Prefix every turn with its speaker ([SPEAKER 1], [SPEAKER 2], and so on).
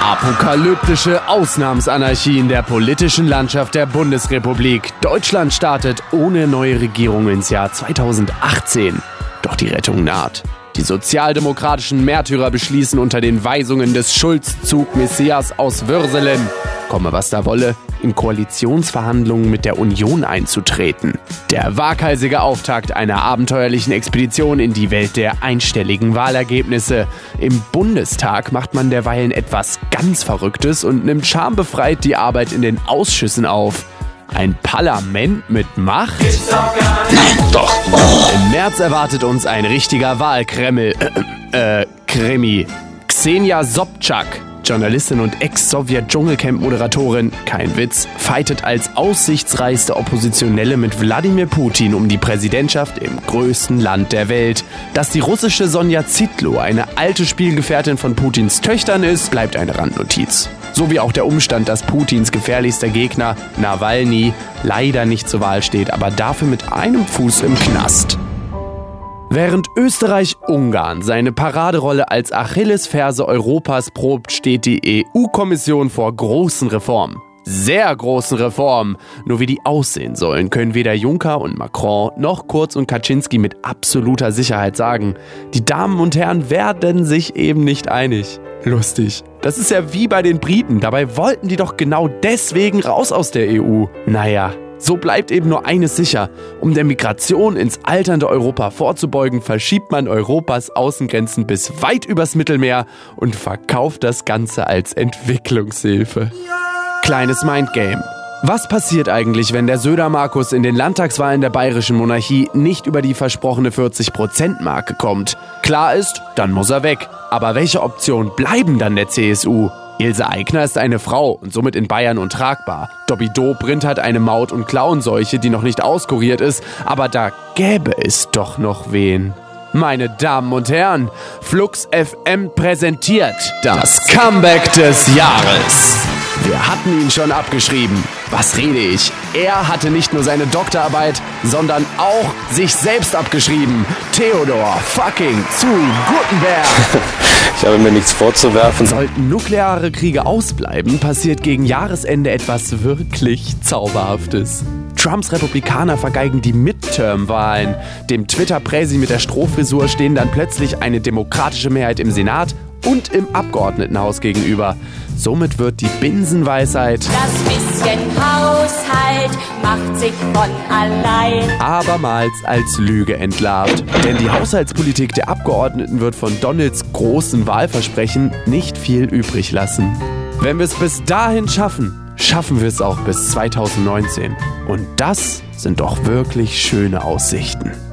[SPEAKER 1] Apokalyptische Ausnahmsanarchie in der politischen Landschaft der Bundesrepublik. Deutschland startet ohne neue Regierung ins Jahr 2018. Doch die Rettung naht. Die sozialdemokratischen Märtyrer beschließen unter den Weisungen des Schulz-Zug-Messias aus Würselen, komme was da wolle, in Koalitionsverhandlungen mit der Union einzutreten. Der waghalsige Auftakt einer abenteuerlichen Expedition in die Welt der einstelligen Wahlergebnisse. Im Bundestag macht man derweilen etwas ganz Verrücktes und nimmt schambefreit die Arbeit in den Ausschüssen auf. Ein Parlament mit Macht?
[SPEAKER 2] Nein, doch.
[SPEAKER 1] Im März erwartet uns ein richtiger Wahlkreml. Krimi. Ksenia Sobczak, Journalistin und Ex-Sowjet-Dschungelcamp-Moderatorin, kein Witz, fightet als aussichtsreichste Oppositionelle mit Wladimir Putin um die Präsidentschaft im größten Land der Welt. Dass die russische Sonja Zitlo eine alte Spielgefährtin von Putins Töchtern ist, bleibt eine Randnotiz. So wie auch der Umstand, dass Putins gefährlichster Gegner, Nawalny, leider nicht zur Wahl steht, aber dafür mit einem Fuß im Knast. Während Österreich-Ungarn seine Paraderolle als Achillesferse Europas probt, steht die EU-Kommission vor großen Reformen. Sehr großen Reformen. Nur wie die aussehen sollen, können weder Juncker und Macron noch Kurz und Kaczynski mit absoluter Sicherheit sagen. Die Damen und Herren werden sich eben nicht einig. Lustig. Das ist ja wie bei den Briten. Dabei wollten die doch genau deswegen raus aus der EU. Naja. So bleibt eben nur eines sicher. Um der Migration ins alternde Europa vorzubeugen, verschiebt man Europas Außengrenzen bis weit übers Mittelmeer und verkauft das Ganze als Entwicklungshilfe. Kleines Mindgame. Was passiert eigentlich, wenn der Söder-Markus in den Landtagswahlen der bayerischen Monarchie nicht über die versprochene 40%-Marke kommt? Klar ist, dann muss er weg. Aber welche Optionen bleiben dann der CSU? Ilse Aigner ist eine Frau und somit in Bayern untragbar. Dobby Dobrindt hat eine Maut- und Klauenseuche, die noch nicht auskuriert ist, aber da gäbe es doch noch wen. Meine Damen und Herren, Flux FM präsentiert das Comeback des Jahres. Wir hatten ihn schon abgeschrieben. Was rede ich? Er hatte nicht nur seine Doktorarbeit, sondern auch sich selbst abgeschrieben. Theodor fucking zu Guttenberg.
[SPEAKER 2] Ich habe mir nichts vorzuwerfen.
[SPEAKER 1] Sollten nukleare Kriege ausbleiben, passiert gegen Jahresende etwas wirklich Zauberhaftes. Trumps Republikaner vergeigen die Midterm-Wahlen. Dem Twitter-Präsi mit der Strohfrisur stehen dann plötzlich eine demokratische Mehrheit im Senat und im Abgeordnetenhaus gegenüber. Somit wird die Binsenweisheit
[SPEAKER 3] das bisschen Haushalt macht sich von allein
[SPEAKER 1] abermals als Lüge entlarvt. Denn die Haushaltspolitik der Abgeordneten wird von Donalds großen Wahlversprechen nicht viel übrig lassen. Wenn wir es bis dahin schaffen, schaffen wir es auch bis 2019. Und das sind doch wirklich schöne Aussichten.